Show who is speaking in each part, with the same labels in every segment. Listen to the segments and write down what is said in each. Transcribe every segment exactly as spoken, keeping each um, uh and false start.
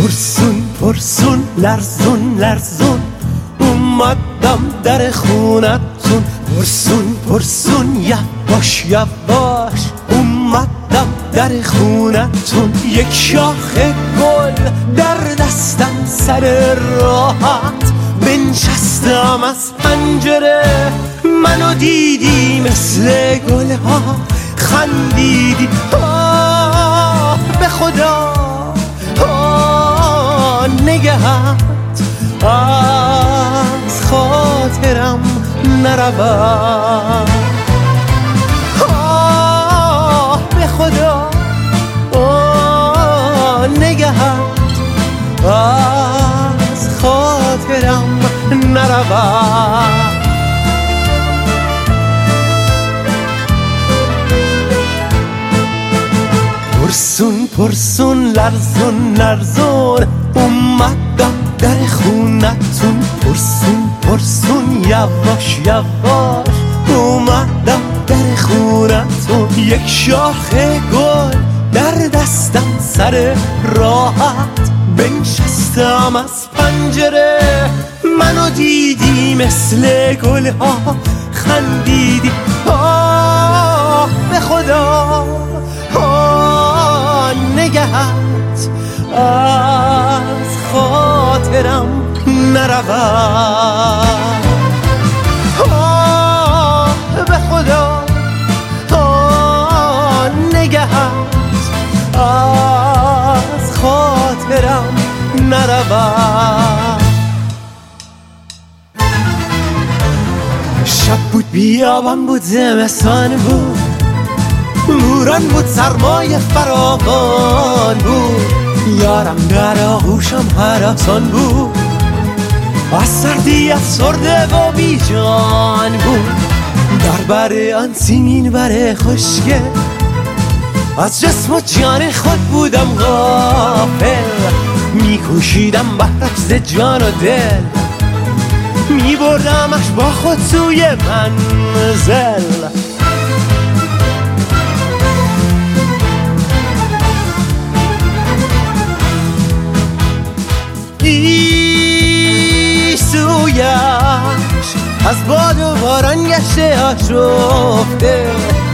Speaker 1: پرسون پرسون لرزون لرزون اومدم در خونتون. پرسون پرسون یواش یواش اومدم در خونتون. یک شاخه گل در دستم سر راحت بنشستم از پنجره. منو دیدی مثل گلها خندیدی. آه به خدا آه نگهت از خاطرم نرود. آه به خدا آه نگهت از خاطرم نرود. پرسون پرسون لرزون لرزون اومدم در خونتون. پرسون پرسون یواش یواش اومدم در خونتون. یک شاخه گل در دستم سر راحت بنشستم از پنجره. منو دیدی مثل گلها خندیدی. آه به خدا آه نگهت از خاطرم نرود. آه به خدا آه نگهت از خاطرم نرود. شب بود بیابان بود زمستان بود بوران بود سرمایه فراوان بود. یارم در آغوشم هراسان بود از سردی افسرده و بیجان بود. در بر آن سیمین بر خشکه از جسم و جان خود بودم غافل. میکوشیدم بهرش ز جان و دل میبردمش با خود سوی منزل. سویش از باد و باران گشته آشفته.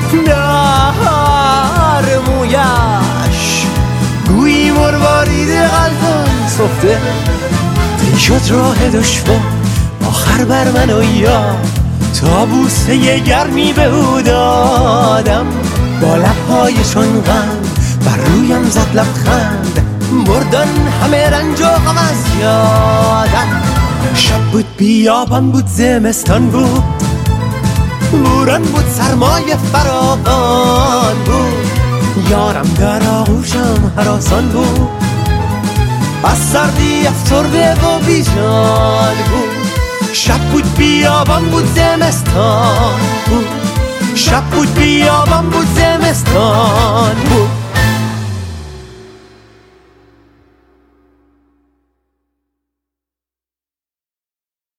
Speaker 1: در مویش گویی مروارید قلبم سفته. تی شد راه دشوار آخر بر من و یاد تا بوسه گرمی به او دادم. با لبهای چون غم بر رویم زد لبخند بردن همه رنج و غم از یادم. شب بود بیابان بود زمستان بود بوران بود سرمایه فراوان بود. یارم در آغوشم هراسان بود از سردی افسرده و بیجان بود. شب بود بیابان بود زمستان بود. شب بود بیابان بود زمستان بود.